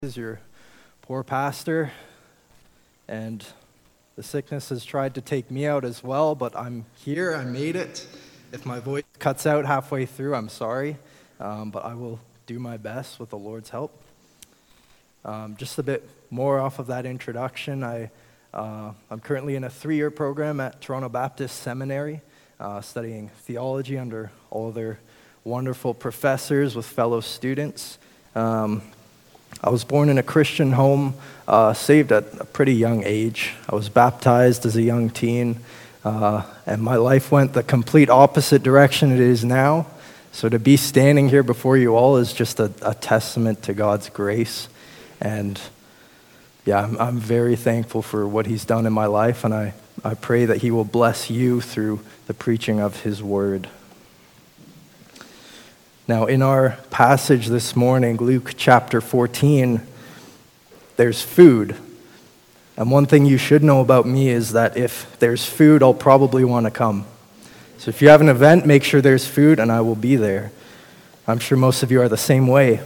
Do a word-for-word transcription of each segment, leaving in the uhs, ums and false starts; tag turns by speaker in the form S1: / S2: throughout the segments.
S1: Is your poor pastor, and the sickness has tried to take me out as well, but I'm here, I made it. If my voice cuts out halfway through, I'm sorry, um, but I will do my best with the Lord's help. Um, just a bit more off of that introduction, I, uh, I'm currently in a three-year program at Toronto Baptist Seminary, uh, studying theology under all of their wonderful professors with fellow students. Um, I was born in a Christian home, uh, saved at a pretty young age. I was baptized as a young teen, uh, and my life went the complete opposite direction it is now. So to be standing here before you all is just a, a testament to God's grace. And yeah, I'm, I'm very thankful for what he's done in my life, and I, I pray that he will bless you through the preaching of his word. Now, in our passage this morning, Luke chapter fourteen, there's food. And one thing you should know about me is that if there's food, I'll probably want to come. So if you have an event, make sure there's food, and I will be there. I'm sure most of you are the same way.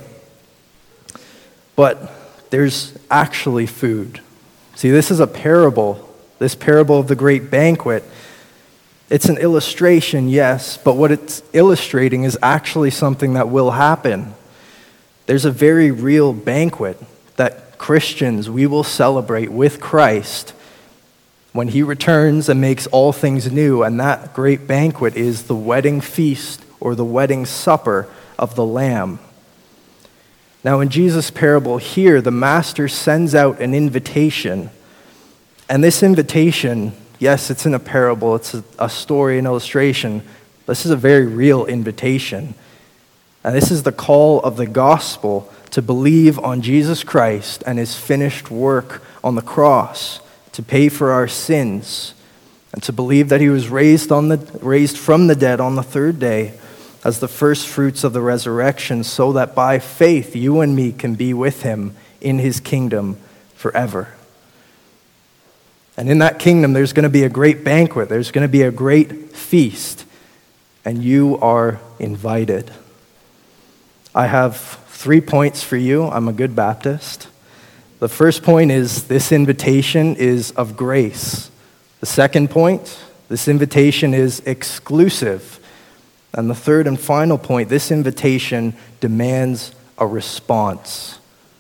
S1: But there's actually food. See, this is a parable, this parable of the great banquet. It's an illustration, yes, but what it's illustrating is actually something that will happen. There's a very real banquet that Christians, we will celebrate with Christ when he returns and makes all things new, and that great banquet is the wedding feast or the wedding supper of the Lamb. Now, in Jesus' parable here, the master sends out an invitation, and this invitation, yes, it's in a parable, it's a, a story, an illustration. This is a very real invitation. And this is the call of the gospel to believe on Jesus Christ and his finished work on the cross to pay for our sins, and to believe that he was raised on the raised from the dead on the third day as the first fruits of the resurrection, so that by faith you and me can be with him in his kingdom forever. And in that kingdom, there's going to be a great banquet. There's going to be a great feast. And you are invited. I have three points for you. I'm a good Baptist. The first point is this invitation is of grace. The second point, this invitation is exclusive. And the third and final point, this invitation demands a response.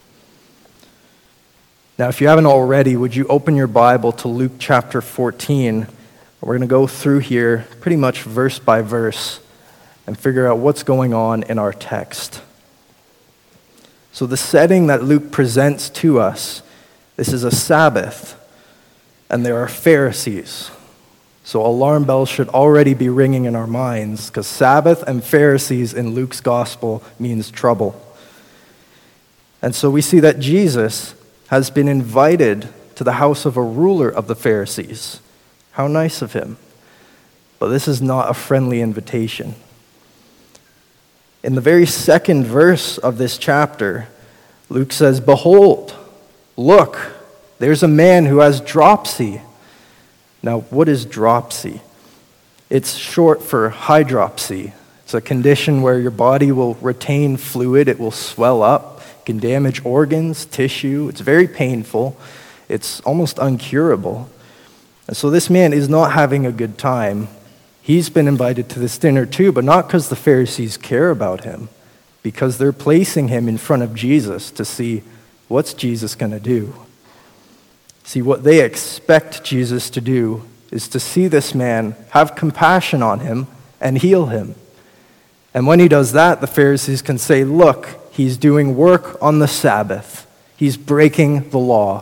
S1: Now, if you haven't already, would you open your Bible to Luke chapter fourteen? We're going to go through here pretty much verse by verse and figure out what's going on in our text. So the setting that Luke presents to us, this is a Sabbath, and there are Pharisees. So alarm bells should already be ringing in our minds, because Sabbath and Pharisees in Luke's gospel means trouble. And so we see that Jesus has been invited to the house of a ruler of the Pharisees. How nice of him. But this is not a friendly invitation. In the very second verse of this chapter, Luke says, "Behold, look, there's a man who has dropsy." Now, what is dropsy? It's short for hydropsy. It's a condition where your body will retain fluid, it will swell up, can damage organs, tissue. It's very painful. It's almost incurable. And so this man is not having a good time. He's been invited to this dinner too, but not because the Pharisees care about him, because they're placing him in front of Jesus to see what's Jesus going to do. See, what they expect Jesus to do is to see this man, have compassion on him, and heal him. And when he does that, the Pharisees can say, "Look, he's doing work on the Sabbath. He's breaking the law."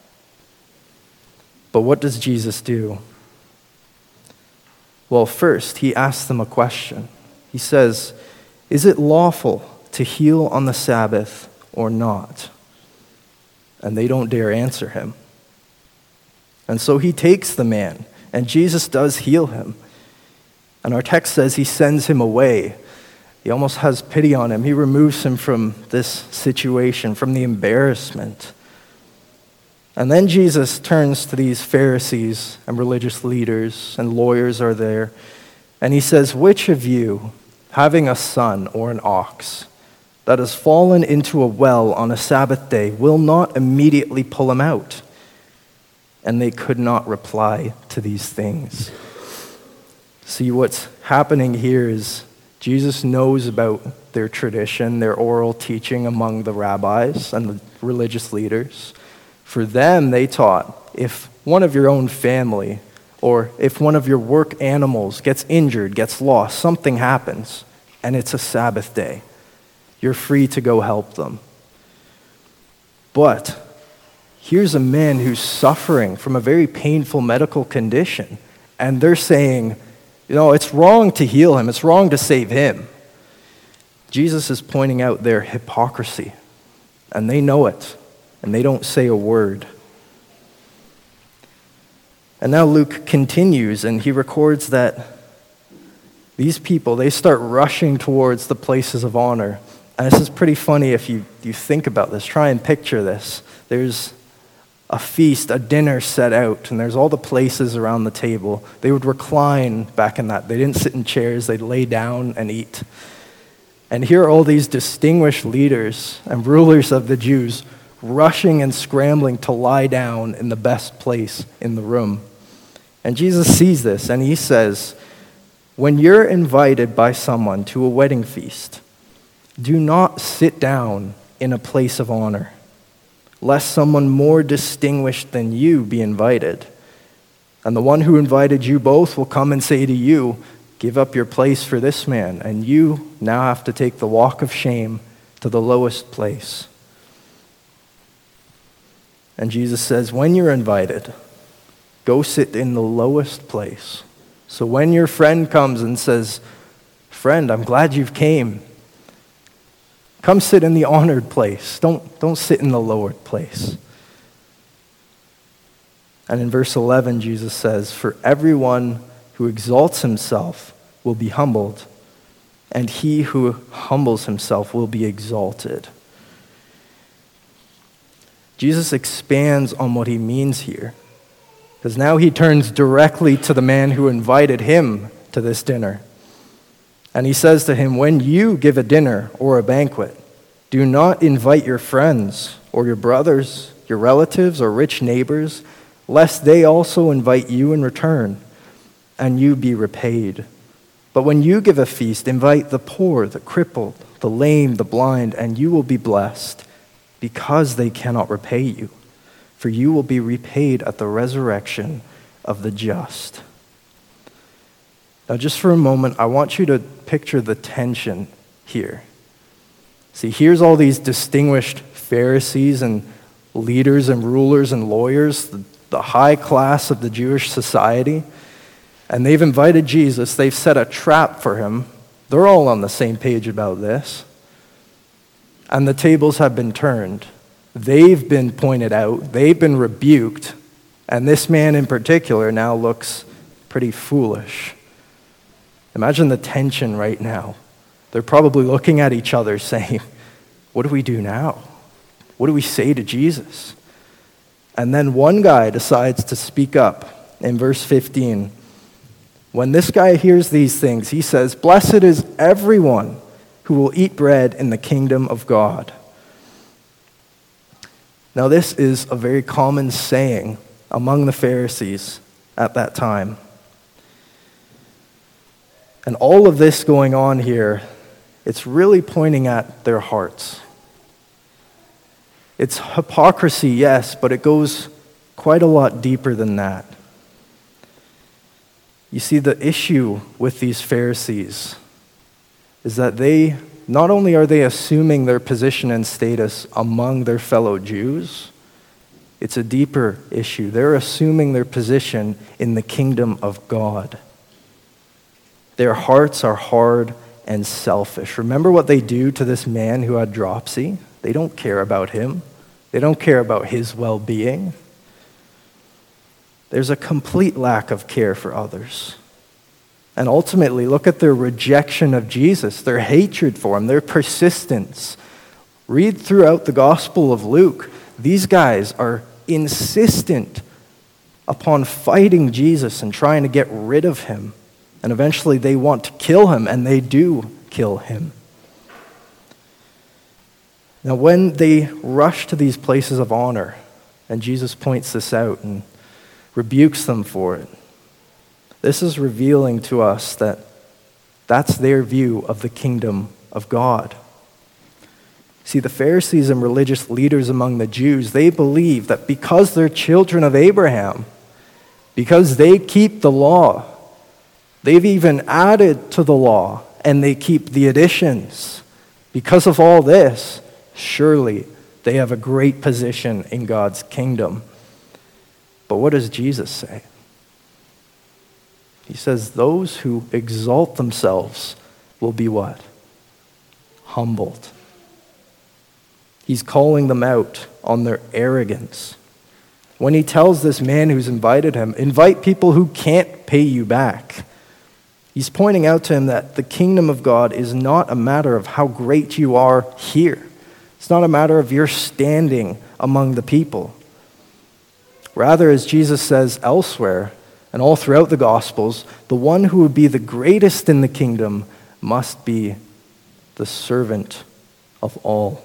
S1: But what does Jesus do? Well, first, he asks them a question. He says, "Is it lawful to heal on the Sabbath or not?" And they don't dare answer him. And so he takes the man, and Jesus does heal him. And our text says he sends him away. He almost has pity on him. He removes him from this situation, from the embarrassment. And then Jesus turns to these Pharisees and religious leaders, and lawyers are there, and he says, "Which of you, having a son or an ox, that has fallen into a well on a Sabbath day will not immediately pull him out. And they could not reply to these things. See, what's happening here is Jesus knows about their tradition, their oral teaching among the rabbis and the religious leaders. For them, they taught, if one of your own family or if one of your work animals gets injured, gets lost, something happens, and it's a Sabbath day, you're free to go help them. But here's a man who's suffering from a very painful medical condition, and they're saying, you know, it's wrong to heal him, it's wrong to save him. Jesus is pointing out their hypocrisy, and they know it, and they don't say a word. And now Luke continues, and he records that these people, they start rushing towards the places of honor. And this is pretty funny if you, you think about this. Try and picture this. There's a feast, a dinner set out, and there's all the places around the table. They would recline back in that. They didn't sit in chairs. They'd lay down and eat. And here are all these distinguished leaders and rulers of the Jews rushing and scrambling to lie down in the best place in the room. And Jesus sees this, and he says, when you're invited by someone to a wedding feast, do not sit down in a place of honor, lest someone more distinguished than you be invited. And the one who invited you both will come and say to you, give up your place for this man, and you now have to take the walk of shame to the lowest place. And Jesus says, when you're invited, go sit in the lowest place. So when your friend comes and says, friend, I'm glad you've came, come sit in the honored place. Don't, don't sit in the lowered place. And in verse eleven, Jesus says, for everyone who exalts himself will be humbled, and he who humbles himself will be exalted. Jesus expands on what he means here, because now he turns directly to the man who invited him to this dinner. And he says to him, when you give a dinner or a banquet, do not invite your friends or your brothers, your relatives or rich neighbors, lest they also invite you in return, and you be repaid. But when you give a feast, invite the poor, the crippled, the lame, the blind, and you will be blessed, because they cannot repay you. For you will be repaid at the resurrection of the just. Now, just for a moment, I want you to picture the tension here. See, here's all these distinguished Pharisees and leaders and rulers and lawyers, the, the high class of the Jewish society, and they've invited Jesus. They've set a trap for him. They're all on the same page about this. And the tables have been turned. They've been pointed out, they've been rebuked, and this man in particular now looks pretty foolish. Imagine the tension right now. They're probably looking at each other saying, what do we do now? What do we say to Jesus? And then one guy decides to speak up in verse fifteen. When this guy hears these things, he says, blessed is everyone who will eat bread in the kingdom of God. Now, this is a very common saying among the Pharisees at that time. And all of this going on here, it's really pointing at their hearts. It's hypocrisy, yes, but it goes quite a lot deeper than that. You see, the issue with these Pharisees is that they, not only are they assuming their position and status among their fellow Jews, it's a deeper issue. They're assuming their position in the kingdom of God. Their hearts are hard and selfish. Remember what they do to this man who had dropsy? They don't care about him. They don't care about his well-being. There's a complete lack of care for others. And ultimately, look at their rejection of Jesus, their hatred for him, their persistence. Read throughout the Gospel of Luke. These guys are insistent upon fighting Jesus and trying to get rid of him. And eventually they want to kill him, and they do kill him. Now, when they rush to these places of honor, and Jesus points this out and rebukes them for it, this is revealing to us that that's their view of the kingdom of God. See, the Pharisees and religious leaders among the Jews, they believe that because they're children of Abraham, because they keep the law, they've even added to the law, and they keep the additions. Because of all this, surely they have a great position in God's kingdom. But what does Jesus say? He says, those who exalt themselves will be what? Humbled. He's calling them out on their arrogance. When he tells this man who's invited him, invite people who can't pay you back, he's pointing out to him that the kingdom of God is not a matter of how great you are here. It's not a matter of your standing among the people. Rather, as Jesus says elsewhere, and all throughout the Gospels, the one who would be the greatest in the kingdom must be the servant of all.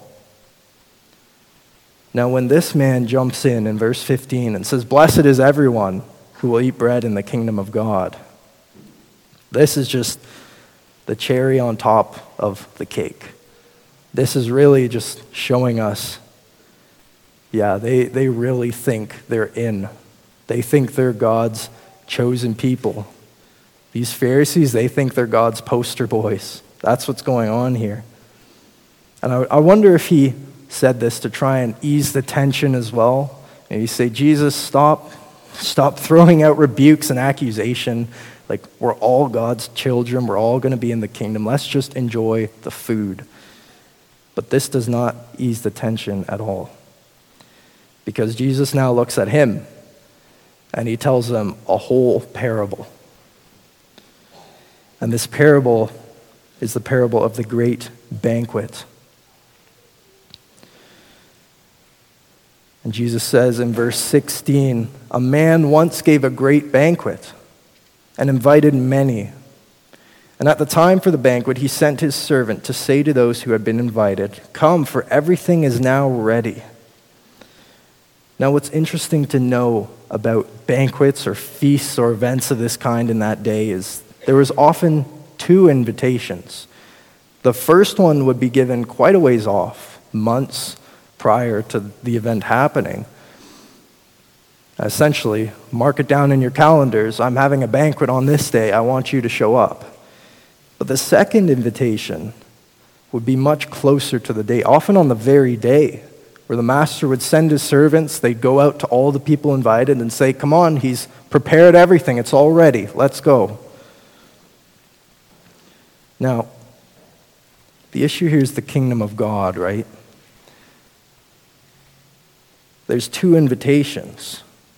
S1: Now, when this man jumps in in verse fifteen and says, "Blessed is everyone who will eat bread in the kingdom of God," this is just the cherry on top of the cake. This is really just showing us, yeah, they, they really think they're in. They think they're God's chosen people. These Pharisees, they think they're God's poster boys. That's what's going on here. And I, I wonder if he said this to try and ease the tension as well. And you say, Jesus, stop, stop throwing out rebukes and accusation. Like, we're all God's children. We're all going to be in the kingdom. Let's just enjoy the food. But this does not ease the tension at all. Because Jesus now looks at him and he tells them a whole parable. And this parable is the parable of the great banquet. And Jesus says in verse sixteen, "A man once gave a great banquet and invited many. And at the time for the banquet, he sent his servant to say to those who had been invited, 'Come, for everything is now ready.'" Now, what's interesting to know about banquets or feasts or events of this kind in that day is there was often two invitations. The first one would be given quite a ways off, months prior to the event happening. Essentially, mark it down in your calendars. I'm having a banquet on this day. I want you to show up. But the second invitation would be much closer to the day, often on the very day, where the master would send his servants. They'd go out to all the people invited and say, "Come on, he's prepared everything. It's all ready. Let's go." Now, the issue here is the kingdom of God, right? There's two invitations.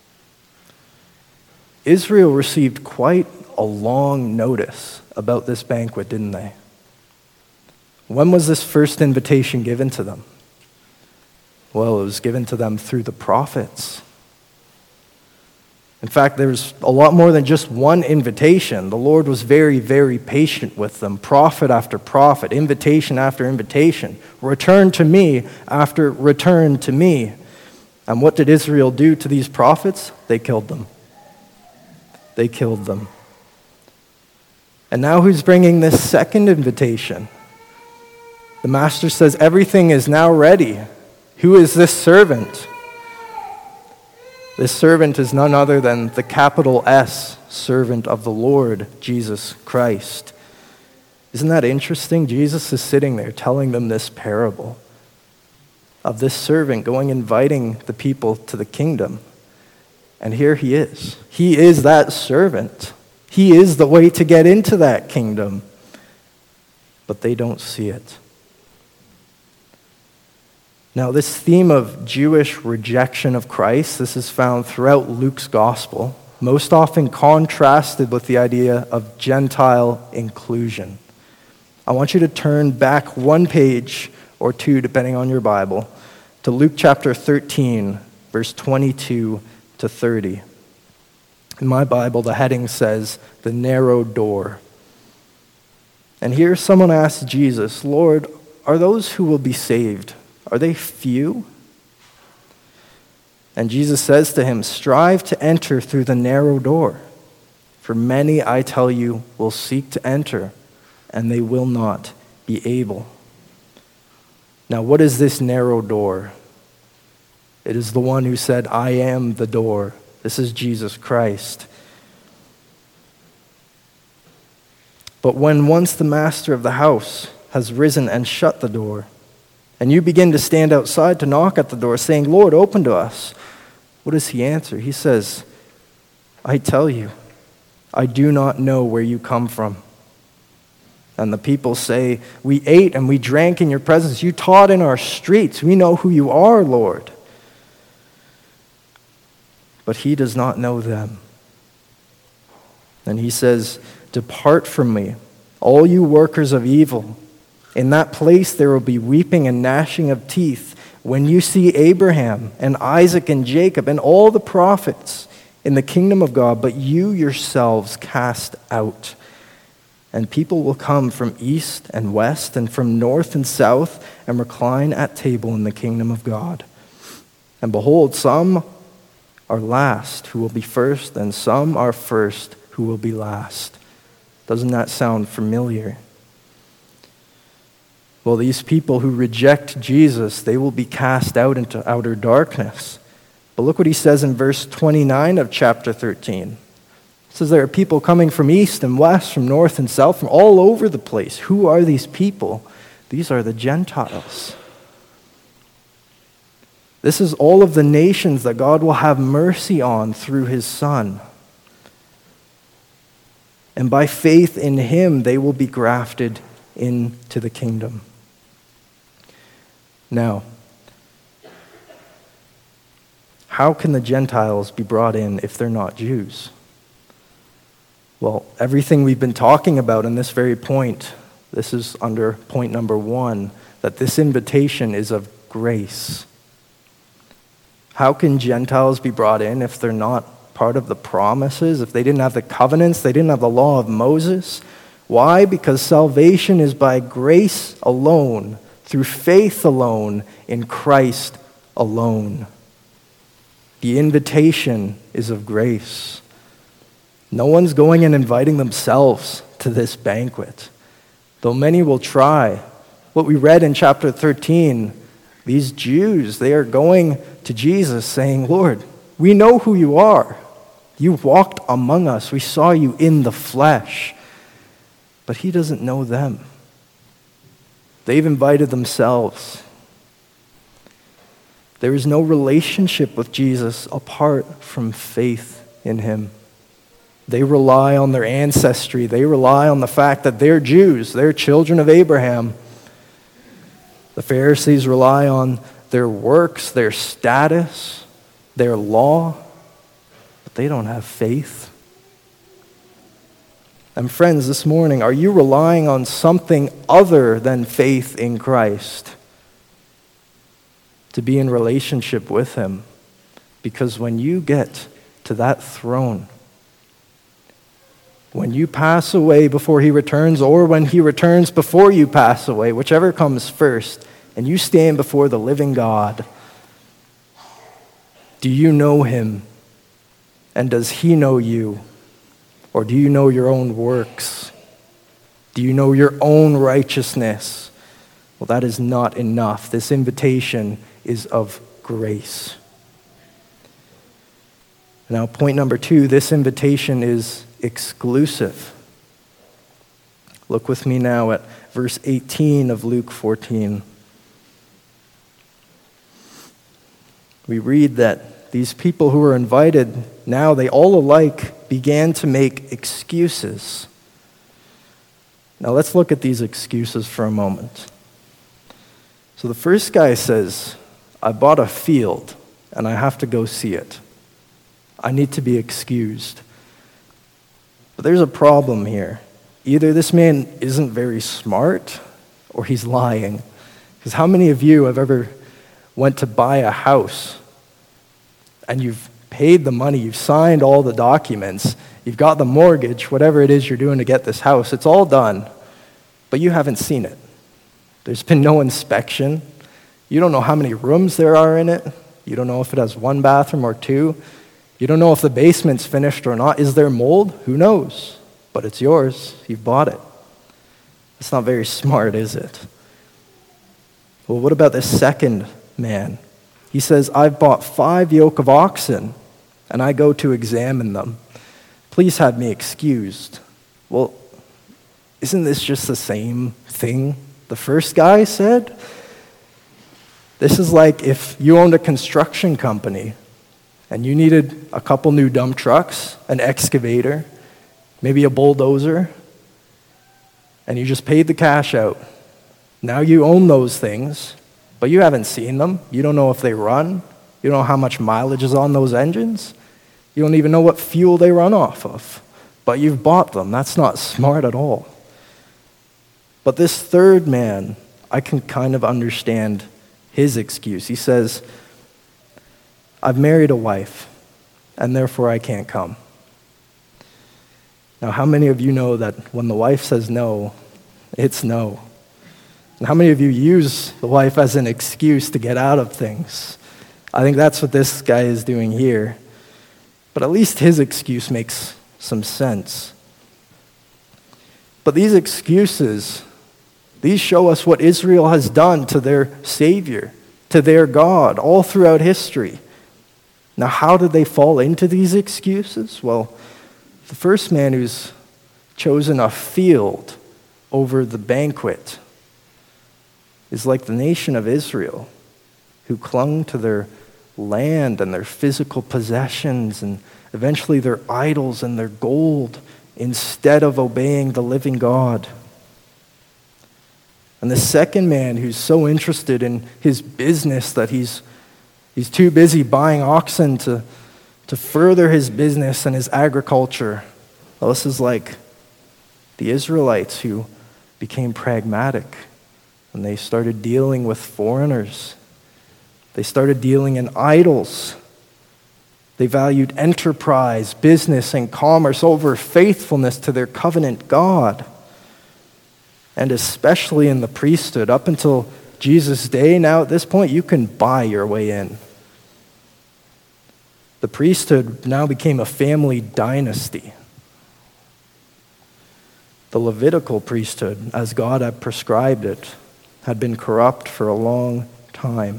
S1: Israel received quite a long notice about this banquet, didn't they? When was this first invitation given to them? Well, it was given to them through the prophets. In fact, there's a lot more than just one invitation. The Lord was very, very patient with them. Prophet after prophet, invitation after invitation. Return to me after return to me. And what did Israel do to these prophets? They killed them. They killed them. And now who's bringing this second invitation? The master says, everything is now ready. Who is this servant? This servant is none other than the capital S servant of the Lord, Jesus Christ. Isn't that interesting? Jesus is sitting there telling them this parable of this servant going inviting the people to the kingdom. And here he is. He is that servant. He is the way to get into that kingdom. But they don't see it. Now, this theme of Jewish rejection of Christ, this is found throughout Luke's gospel, most often contrasted with the idea of Gentile inclusion. I want you to turn back one page or two, depending on your Bible, to Luke chapter thirteen, verse twenty-two to thirty. In my Bible, the heading says, "The Narrow Door." And here someone asks Jesus, "Lord, are those who will be saved Are they few? And Jesus says to him, strive to enter through the narrow door. For many, I tell you, will seek to enter, and they will not be able. Now, what is this narrow door? It is the one who said, I am the door. This is Jesus Christ. But when once the master of the house has risen and shut the door, and you begin to stand outside to knock at the door, saying, Lord, open to us, what does he answer? He says, I tell you, I do not know where you come from. And the people say, we ate and we drank in your presence. You taught in our streets. We know who you are, Lord. But he does not know them. And he says, depart from me, all you workers of evil. In that place there will be weeping and gnashing of teeth when you see Abraham and Isaac and Jacob and all the prophets in the kingdom of God, but you yourselves cast out. And people will come from east and west and from north and south and recline at table in the kingdom of God. And behold, some are last who will be first, and some are first who will be last. Doesn't that sound familiar? Well, these people who reject Jesus, they will be cast out into outer darkness. But look what he says in verse twenty-nine of chapter thirteen. It says there are people coming from east and west, from north and south, from all over the place. Who are these people? These are the Gentiles. This is all of the nations that God will have mercy on through his Son. And by faith in him, they will be grafted into the kingdom. Now, how can the Gentiles be brought in if they're not Jews? Well, everything we've been talking about in this very point, this is under point number one, that this invitation is of grace. How can Gentiles be brought in if they're not part of the promises, if they didn't have the covenants, they didn't have the law of Moses? Why? Because salvation is by grace alone, through faith alone, in Christ alone. The invitation is of grace. No one's going and inviting themselves to this banquet, though many will try. What we read in chapter thirteen, these Jews, they are going to Jesus saying, Lord, we know who you are. You walked among us. We saw you in the flesh. But he doesn't know them. They've invited themselves. There is no relationship with Jesus apart from faith in him. They rely on their ancestry. They rely on the fact that they're Jews. They're children of Abraham. The Pharisees rely on their works, their status, their law, but they don't have faith. And friends, this morning, are you relying on something other than faith in Christ to be in relationship with him? Because when you get to that throne, when you pass away before he returns, or when he returns before you pass away, whichever comes first, and you stand before the living God, do you know him? And does he know you? Or do you know your own works? Do you know your own righteousness? Well, that is not enough. This invitation is of grace. Now, point number two, this invitation is exclusive. Look with me now at verse eighteen of Luke fourteen. We read that these people who were invited, now they all alike began to make excuses. Now let's look at these excuses for a moment. So the first guy says, I bought a field and I have to go see it. I need to be excused. But there's a problem here. Either this man isn't very smart or he's lying. Because how many of you have ever went to buy a house and you've paid the money, you've signed all the documents, you've got the mortgage, whatever it is you're doing to get this house, it's all done, but you haven't seen it. There's been no inspection. You don't know how many rooms there are in it. You don't know if it has one bathroom or two. You don't know if the basement's finished or not. Is there mold? Who knows? But it's yours. You've bought it. It's not very smart, is it? Well, what about this second man? He says, I've bought five yoke of oxen, and I go to examine them. Please have me excused. Well, isn't this just the same thing the first guy said? This is like if you owned a construction company and you needed a couple new dump trucks, an excavator, maybe a bulldozer, and you just paid the cash out. Now you own those things, but you haven't seen them. You don't know if they run. You don't know how much mileage is on those engines. You don't even know what fuel they run off of. But you've bought them. That's not smart at all. But this third man, I can kind of understand his excuse. He says, I've married a wife, and therefore I can't come. Now, how many of you know that when the wife says no, it's no? And how many of you use the wife as an excuse to get out of things? I think that's what this guy is doing here. But at least his excuse makes some sense. But these excuses, these show us what Israel has done to their Savior, to their God, all throughout history. Now, how did they fall into these excuses? Well, the first man who's chosen a field over the banquet is like the nation of Israel, who clung to their land and their physical possessions and eventually their idols and their gold instead of obeying the living God. And the second man who's so interested in his business that he's he's too busy buying oxen to, to further his business and his agriculture. Well, this is like the Israelites who became pragmatic and they started dealing with foreigners. They started dealing in idols. They valued enterprise, business, and commerce over faithfulness to their covenant God. And especially in the priesthood, up until Jesus' day, now at this point, you can buy your way in. The priesthood now became a family dynasty. The Levitical priesthood, as God had prescribed it, had been corrupt for a long time.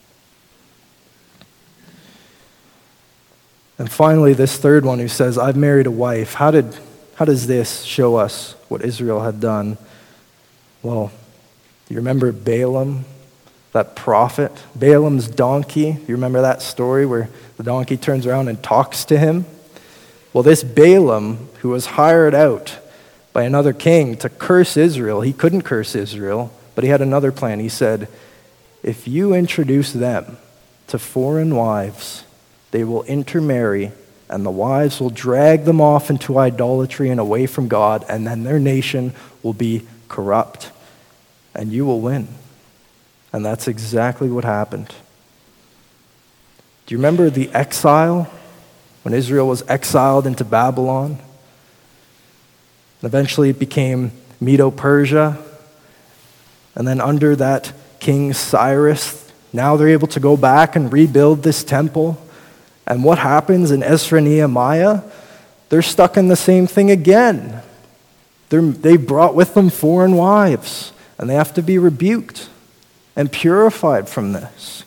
S1: And finally, this third one who says, I've married a wife. How did, how does this show us what Israel had done? Well, you remember Balaam, that prophet? Balaam's donkey. You remember that story where the donkey turns around and talks to him? Well, this Balaam, who was hired out by another king to curse Israel, he couldn't curse Israel, but he had another plan. He said, if you introduce them to foreign wives, they will intermarry, and the wives will drag them off into idolatry and away from God, and then their nation will be corrupt, and you will win. And that's exactly what happened. Do you remember the exile? When Israel was exiled into Babylon? Eventually it became Medo-Persia. And then under that King Cyrus, now they're able to go back and rebuild this temple. And what happens in Ezra and Nehemiah? They're stuck in the same thing again. They're, they brought with them foreign wives, and they have to be rebuked and purified from this.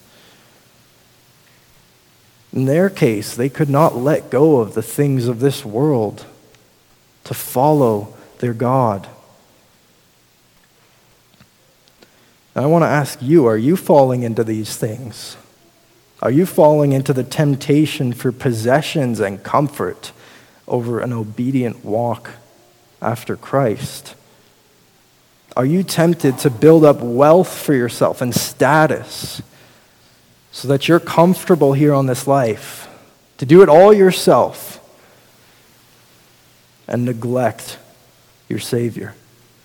S1: In their case, they could not let go of the things of this world to follow their God. Now, I want to ask you, are you falling into these things? Are you falling into the temptation for possessions and comfort over an obedient walk after Christ? Are you tempted to build up wealth for yourself and status so that you're comfortable here on this life, to do it all yourself and neglect your Savior?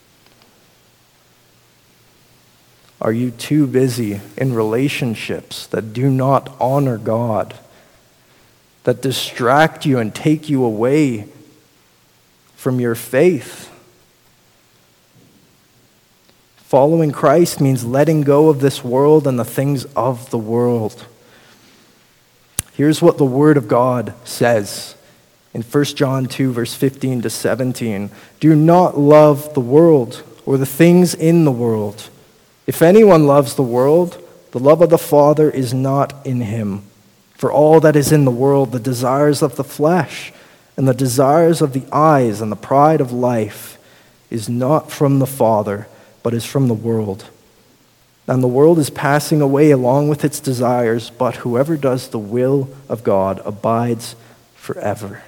S1: Are you too busy in relationships that do not honor God, that distract you and take you away from your faith? Following Christ means letting go of this world and the things of the world. Here's what the Word of God says in First John two, verse fifteen to seventeen. Do not love the world or the things in the world. If anyone loves the world, the love of the Father is not in him. For all that is in the world, the desires of the flesh and the desires of the eyes and the pride of life, is not from the Father, but is from the world. And the world is passing away along with its desires, but whoever does the will of God abides forever.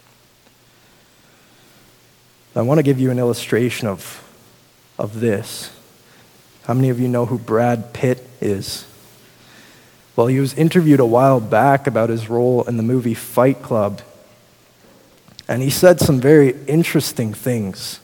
S1: I want to give you an illustration of, of this. How many of you know who Brad Pitt is? Well, he was interviewed a while back about his role in the movie Fight Club, and he said some very interesting things.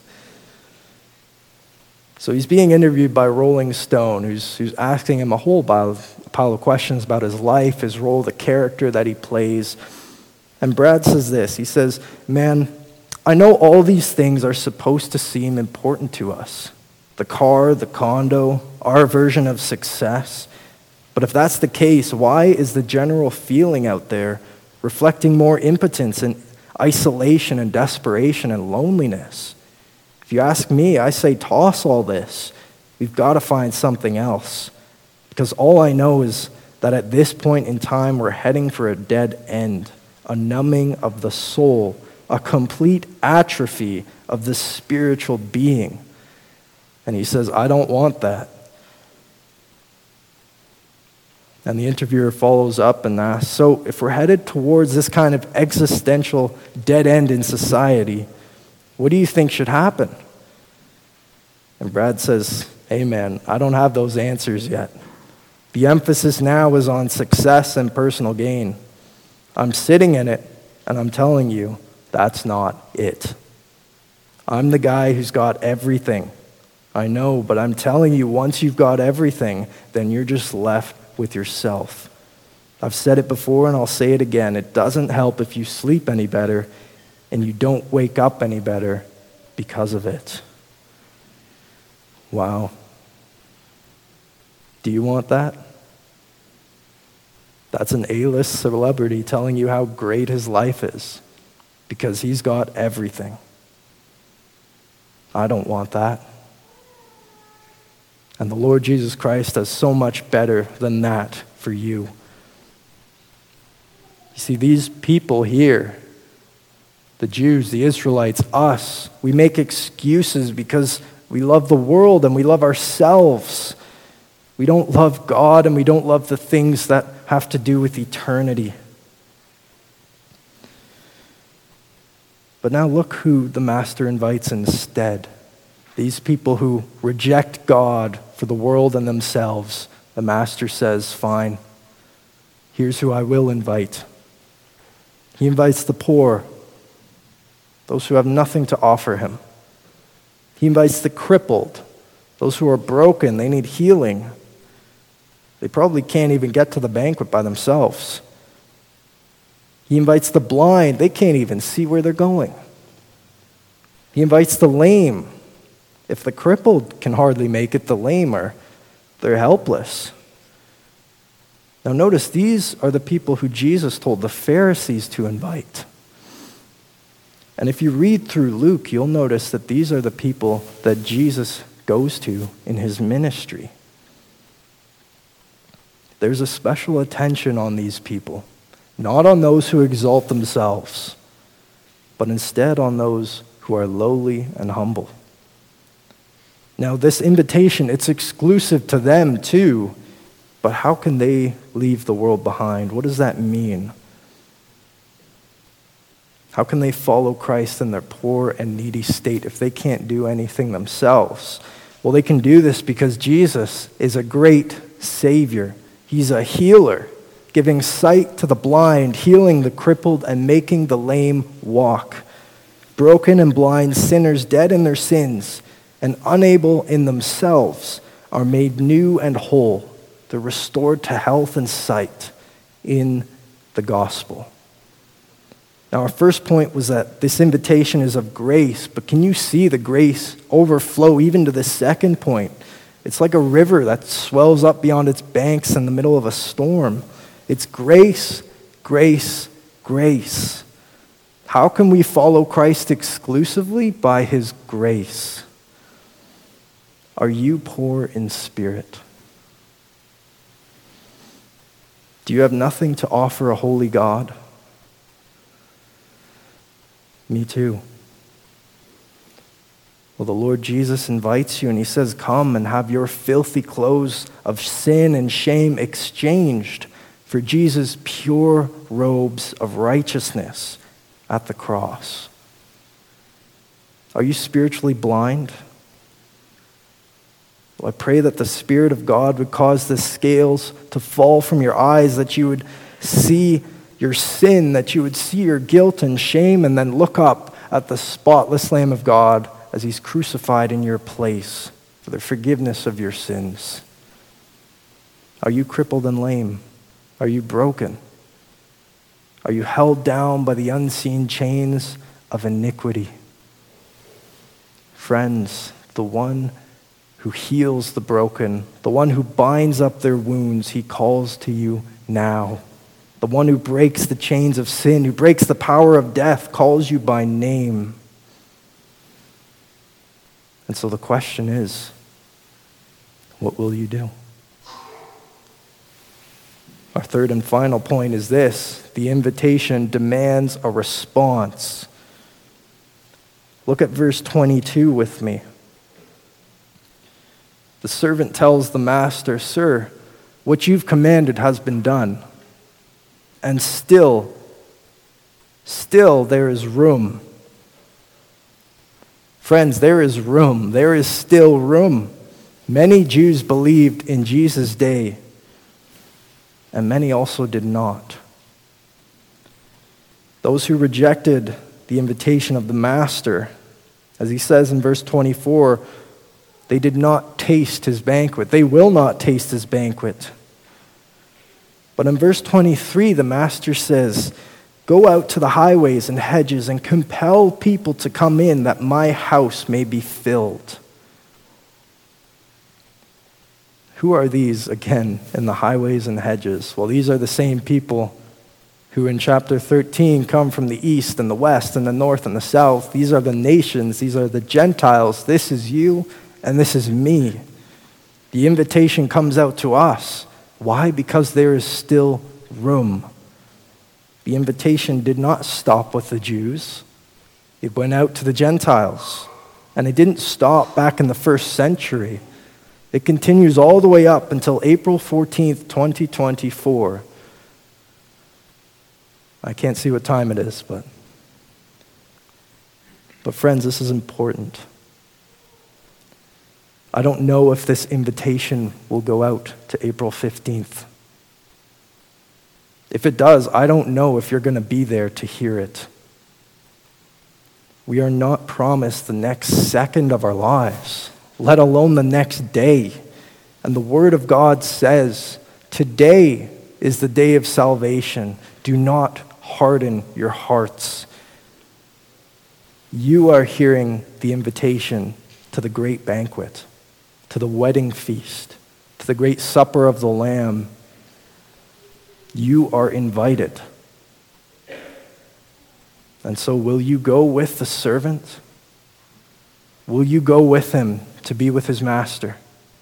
S1: So he's being interviewed by Rolling Stone, who's, who's asking him a whole pile of, pile of questions about his life, his role, the character that he plays. And Brad says this, he says, "Man, I know all these things are supposed to seem important to us. The car, the condo, our version of success. But if that's the case, why is the general feeling out there reflecting more impotence and isolation and desperation and loneliness? If you ask me, I say toss all this. We've got to find something else. Because all I know is that at this point in time, we're heading for a dead end, a numbing of the soul, a complete atrophy of the spiritual being." And he says, "I don't want that." And the interviewer follows up and asks, "So if we're headed towards this kind of existential dead end in society, what do you think should happen?" And Brad says, "Hey man, I don't have those answers yet. The emphasis now is on success and personal gain. I'm sitting in it, and I'm telling you, that's not it. I'm the guy who's got everything. I know, but I'm telling you, once you've got everything, then you're just left with yourself. I've said it before and I'll say it again. It doesn't help if you sleep any better and you don't wake up any better because of it." Wow. Do you want that? That's an A-list celebrity telling you how great his life is because he's got everything. I don't want that. And the Lord Jesus Christ does so much better than that for you. You see, these people here, the Jews, the Israelites, us, we make excuses because we love the world and we love ourselves. We don't love God and we don't love the things that have to do with eternity. But now look who the Master invites instead. These people who reject God for the world and themselves. The Master says, "Fine, here's who I will invite." He invites the poor, those who have nothing to offer him. He invites the crippled, those who are broken, they need healing. They probably can't even get to the banquet by themselves. He invites the blind, they can't even see where they're going. He invites the lame. If the crippled can hardly make it, the lame are, they're helpless. Now notice, these are the people who Jesus told the Pharisees to invite. And if you read through Luke, you'll notice that these are the people that Jesus goes to in his ministry. There's a special attention on these people, not on those who exalt themselves, but instead on those who are lowly and humble. Now, this invitation, it's exclusive to them too, but how can they leave the world behind? What does that mean? How can they follow Christ in their poor and needy state if they can't do anything themselves? Well, they can do this because Jesus is a great Savior. He's a healer, giving sight to the blind, healing the crippled, and making the lame walk. Broken and blind sinners, dead in their sins, and unable in themselves, are made new and whole. They're restored to health and sight in the gospel. Now, our first point was that this invitation is of grace, but can you see the grace overflow even to the second point? It's like a river that swells up beyond its banks in the middle of a storm. It's grace, grace, grace. How can we follow Christ exclusively? By his grace. Are you poor in spirit? Do you have nothing to offer a holy God? Me too. Well, the Lord Jesus invites you and he says, come and have your filthy clothes of sin and shame exchanged for Jesus' pure robes of righteousness at the cross. Are you spiritually blind? Well, I pray that the Spirit of God would cause the scales to fall from your eyes, that you would see your sin, that you would see your guilt and shame, and then look up at the spotless Lamb of God as he's crucified in your place for the forgiveness of your sins. Are you crippled and lame? Are you broken? Are you held down by the unseen chains of iniquity? Friends, the one who heals the broken, the one who binds up their wounds, he calls to you now. The one who breaks the chains of sin, who breaks the power of death, calls you by name. And so the question is, what will you do? Our third and final point is this: the invitation demands a response. Look at verse twenty-two with me. The servant tells the master, "Sir, what you've commanded has been done. And still, still there is room." Friends, there is room. There is still room. Many Jews believed in Jesus' day, and many also did not. Those who rejected the invitation of the master, as he says in verse twenty-four, they did not taste his banquet. They will not taste his banquet. But in verse twenty-three, the master says, "Go out to the highways and hedges and compel people to come in that my house may be filled." Who are these, again, in the highways and hedges? Well, these are the same people who in chapter thirteen come from the east and the west and the north and the south. These are the nations. These are the Gentiles. This is you and this is me. The invitation comes out to us. Why? Because there is still room. The invitation did not stop with the Jews. It went out to the Gentiles. And it didn't stop back in the first century. It continues all the way up until April fourteenth, twenty twenty-four. I can't see what time it is, but but friends, this is important. I don't know if this invitation will go out to April fifteenth. If it does, I don't know if you're going to be there to hear it. We are not promised the next second of our lives, let alone the next day. And the Word of God says, today is the day of salvation. Do not harden your hearts. You are hearing the invitation to the great banquet, to the wedding feast, to the great supper of the Lamb. You are invited. And so will you go with the servant? Will you go with him to be with his master?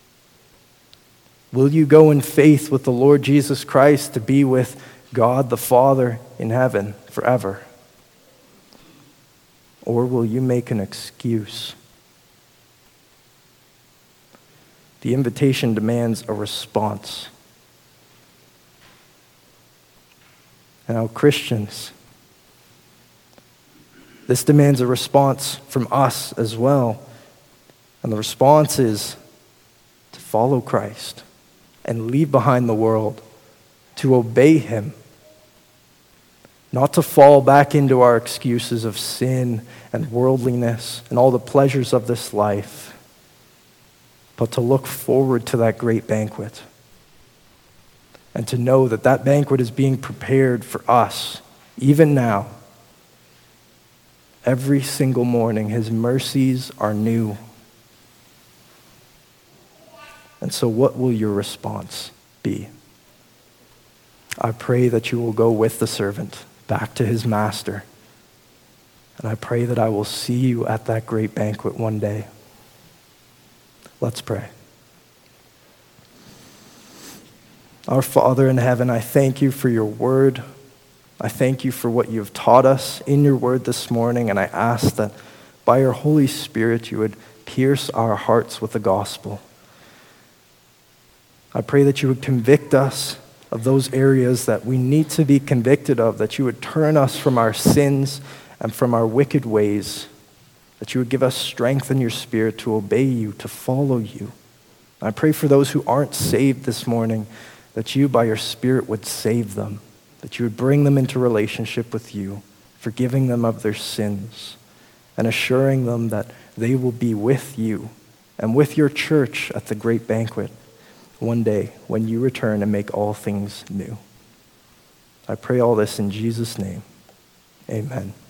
S1: Will you go in faith with the Lord Jesus Christ to be with God the Father in heaven forever? Or will you make an excuse? The invitation demands a response. Now, Christians, this demands a response from us as well. And the response is to follow Christ and leave behind the world, to obey him, not to fall back into our excuses of sin and worldliness and all the pleasures of this life, but to look forward to that great banquet and to know that that banquet is being prepared for us, even now. Every single morning, his mercies are new. And so what will your response be? I pray that you will go with the servant back to his master. And I pray that I will see you at that great banquet one day. Let's pray. Our Father in heaven, I thank you for your word. I thank you for what you have taught us in your word this morning, and I ask that by your Holy Spirit you would pierce our hearts with the gospel. I pray that you would convict us of those areas that we need to be convicted of, that you would turn us from our sins and from our wicked ways, that you would give us strength in your spirit to obey you, to follow you. I pray for those who aren't saved this morning, that you by your Spirit would save them, that you would bring them into relationship with you, forgiving them of their sins, and assuring them that they will be with you and with your church at the great banquet one day when you return and make all things new. I pray all this in Jesus' name. Amen.